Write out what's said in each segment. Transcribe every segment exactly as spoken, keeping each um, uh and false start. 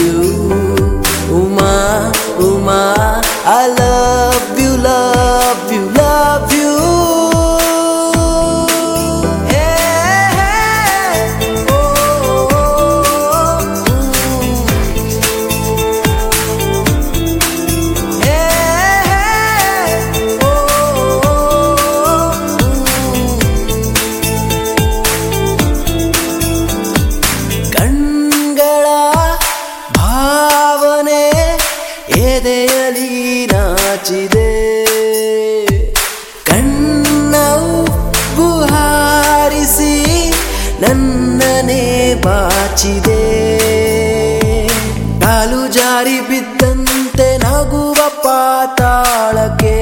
you, Uma, Uma. I love you, love you, love you. ಎದೆಯಲಿ ನಾಚಿದೆ ಕಣ್ಣವು ಹಾರಿಸಿ ನನ್ನನೇ ಬಾಚಿದೆ ಕಾಲು ಜಾರಿ ಬಿದ್ದಂತೆ ನಗುವ ಪಾತಾಳಕ್ಕೆ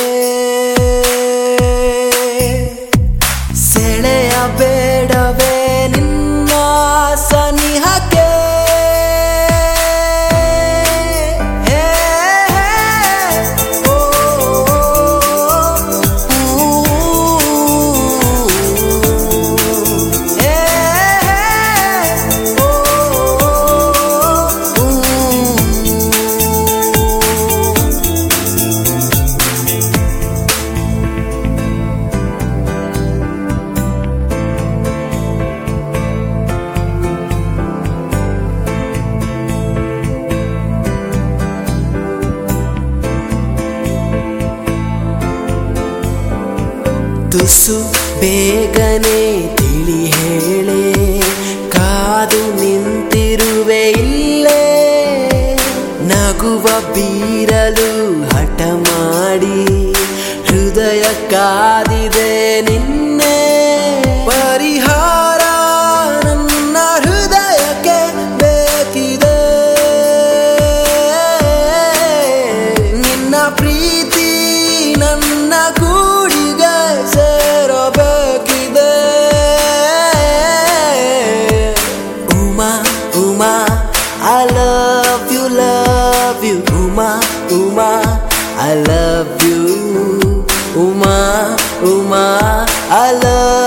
ಸೆಳೆಯ ಬೇಡವೇ ನಿನ್ನ ಸನಿಹಕ್ಕೆ ತುಸು ಬೇಗನೆ ತಿಳಿ ಹೇಳೆ ಕಾದು ನಿಂತಿರುವೆ ಇಲ್ಲೇ ನಗುವ ಬೀರಲು ಹಠ ಮಾಡಿ ಹೃದಯ ಕಾದಿದೆ ನಿನ್ನೆ ಪರಿಹಾರ ನನ್ನ ಹೃದಯಕ್ಕೆ ಬೇಕಿದೆ ನಿನ್ನ ಪ್ರೀತಿ ನನ್ನ ಗೂಡಿಗೆ ಸೇರಬೇಕಿದೆ Uma Uma I love you, love you, Uma, Uma, I love you, Uma, Uma, I love